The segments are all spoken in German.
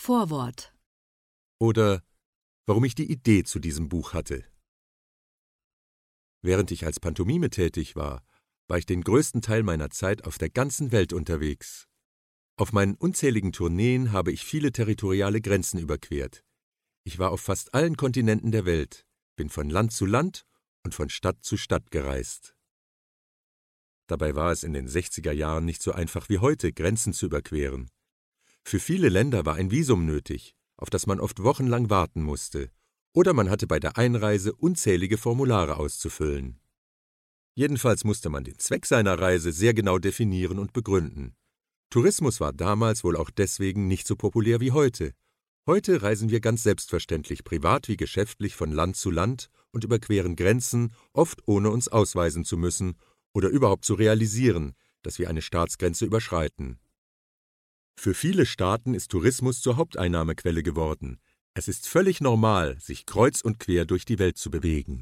Vorwort. Oder warum ich die Idee zu diesem Buch hatte. Während ich als Pantomime tätig war ich den größten Teil meiner Zeit auf der ganzen Welt unterwegs. Auf meinen unzähligen Tourneen habe ich viele territoriale Grenzen überquert. Ich war auf fast allen Kontinenten der Welt, bin von Land zu Land und von Stadt zu Stadt gereist. Dabei war es in den 60er Jahren nicht so einfach wie heute, Grenzen zu überqueren. Für viele Länder war ein Visum nötig, auf das man oft wochenlang warten musste, oder man hatte bei der Einreise unzählige Formulare auszufüllen. Jedenfalls musste man den Zweck seiner Reise sehr genau definieren und begründen. Tourismus war damals wohl auch deswegen nicht so populär wie heute. Heute reisen wir ganz selbstverständlich privat wie geschäftlich von Land zu Land und überqueren Grenzen, oft ohne uns ausweisen zu müssen oder überhaupt zu realisieren, dass wir eine Staatsgrenze überschreiten. Für viele Staaten ist Tourismus zur Haupteinnahmequelle geworden. Es ist völlig normal, sich kreuz und quer durch die Welt zu bewegen.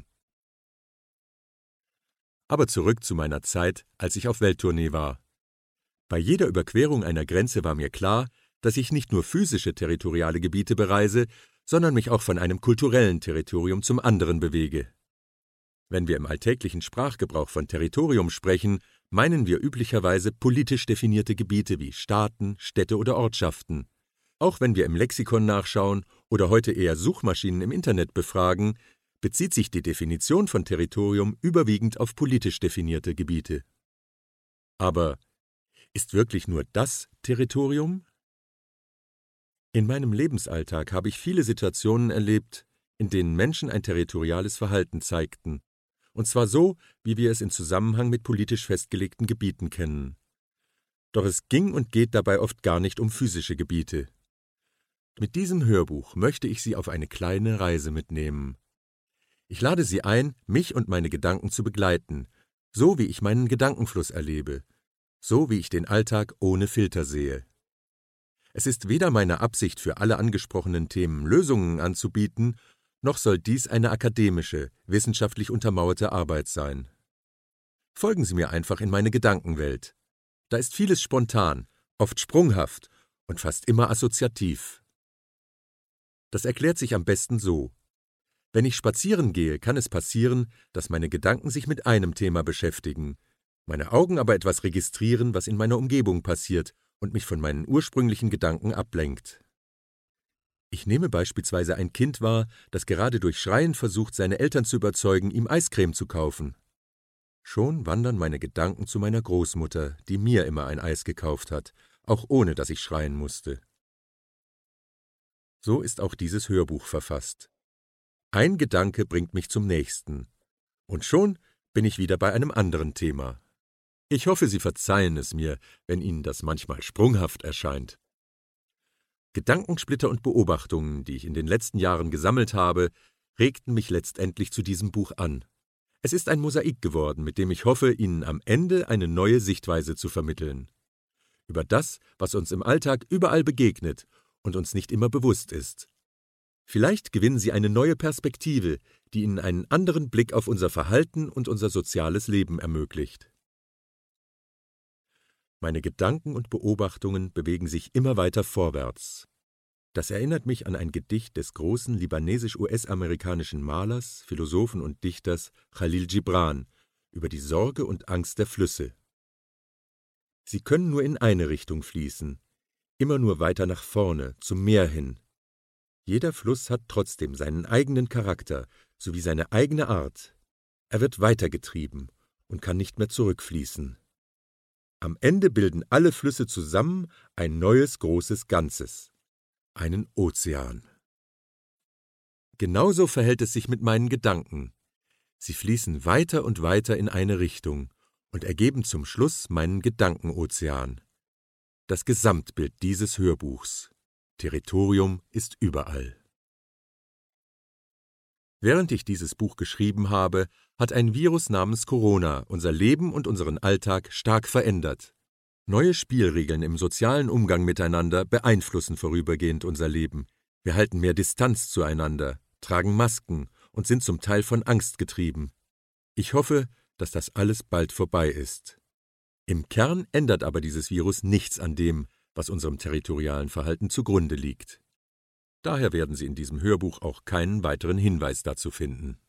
Aber zurück zu meiner Zeit, als ich auf Welttournee war. Bei jeder Überquerung einer Grenze war mir klar, dass ich nicht nur physische territoriale Gebiete bereise, sondern mich auch von einem kulturellen Territorium zum anderen bewege. Wenn wir im alltäglichen Sprachgebrauch von Territorium sprechen, meinen wir üblicherweise politisch definierte Gebiete wie Staaten, Städte oder Ortschaften. Auch wenn wir im Lexikon nachschauen oder heute eher Suchmaschinen im Internet befragen, bezieht sich die Definition von Territorium überwiegend auf politisch definierte Gebiete. Aber ist wirklich nur das Territorium? In meinem Lebensalltag habe ich viele Situationen erlebt, in denen Menschen ein territoriales Verhalten zeigten, und zwar so, wie wir es in Zusammenhang mit politisch festgelegten Gebieten kennen. Doch es ging und geht dabei oft gar nicht um physische Gebiete. Mit diesem Hörbuch möchte ich Sie auf eine kleine Reise mitnehmen. Ich lade Sie ein, mich und meine Gedanken zu begleiten, so wie ich meinen Gedankenfluss erlebe, so wie ich den Alltag ohne Filter sehe. Es ist weder meine Absicht, für alle angesprochenen Themen Lösungen anzubieten, noch soll dies eine akademische, wissenschaftlich untermauerte Arbeit sein. Folgen Sie mir einfach in meine Gedankenwelt. Da ist vieles spontan, oft sprunghaft und fast immer assoziativ. Das erklärt sich am besten so. Wenn ich spazieren gehe, kann es passieren, dass meine Gedanken sich mit einem Thema beschäftigen, meine Augen aber etwas registrieren, was in meiner Umgebung passiert und mich von meinen ursprünglichen Gedanken ablenkt. Ich nehme beispielsweise ein Kind wahr, das gerade durch Schreien versucht, seine Eltern zu überzeugen, ihm Eiscreme zu kaufen. Schon wandern meine Gedanken zu meiner Großmutter, die mir immer ein Eis gekauft hat, auch ohne dass ich schreien musste. So ist auch dieses Hörbuch verfasst. Ein Gedanke bringt mich zum nächsten. Und schon bin ich wieder bei einem anderen Thema. Ich hoffe, Sie verzeihen es mir, wenn Ihnen das manchmal sprunghaft erscheint. Gedankensplitter und Beobachtungen, die ich in den letzten Jahren gesammelt habe, regten mich letztendlich zu diesem Buch an. Es ist ein Mosaik geworden, mit dem ich hoffe, Ihnen am Ende eine neue Sichtweise zu vermitteln. Über das, was uns im Alltag überall begegnet und uns nicht immer bewusst ist. Vielleicht gewinnen Sie eine neue Perspektive, die Ihnen einen anderen Blick auf unser Verhalten und unser soziales Leben ermöglicht. Meine Gedanken und Beobachtungen bewegen sich immer weiter vorwärts. Das erinnert mich an ein Gedicht des großen libanesisch-US-amerikanischen Malers, Philosophen und Dichters Khalil Gibran über die Sorge und Angst der Flüsse. Sie können nur in eine Richtung fließen, immer nur weiter nach vorne, zum Meer hin. Jeder Fluss hat trotzdem seinen eigenen Charakter sowie seine eigene Art. Er wird weitergetrieben und kann nicht mehr zurückfließen. Am Ende bilden alle Flüsse zusammen ein neues großes Ganzes, einen Ozean. Genauso verhält es sich mit meinen Gedanken. Sie fließen weiter und weiter in eine Richtung und ergeben zum Schluss meinen Gedankenozean. Das Gesamtbild dieses Hörbuchs. Territorium ist überall. Während ich dieses Buch geschrieben habe, hat ein Virus namens Corona unser Leben und unseren Alltag stark verändert. Neue Spielregeln im sozialen Umgang miteinander beeinflussen vorübergehend unser Leben. Wir halten mehr Distanz zueinander, tragen Masken und sind zum Teil von Angst getrieben. Ich hoffe, dass das alles bald vorbei ist. Im Kern ändert aber dieses Virus nichts an dem, was unserem territorialen Verhalten zugrunde liegt. Daher werden Sie in diesem Hörbuch auch keinen weiteren Hinweis dazu finden.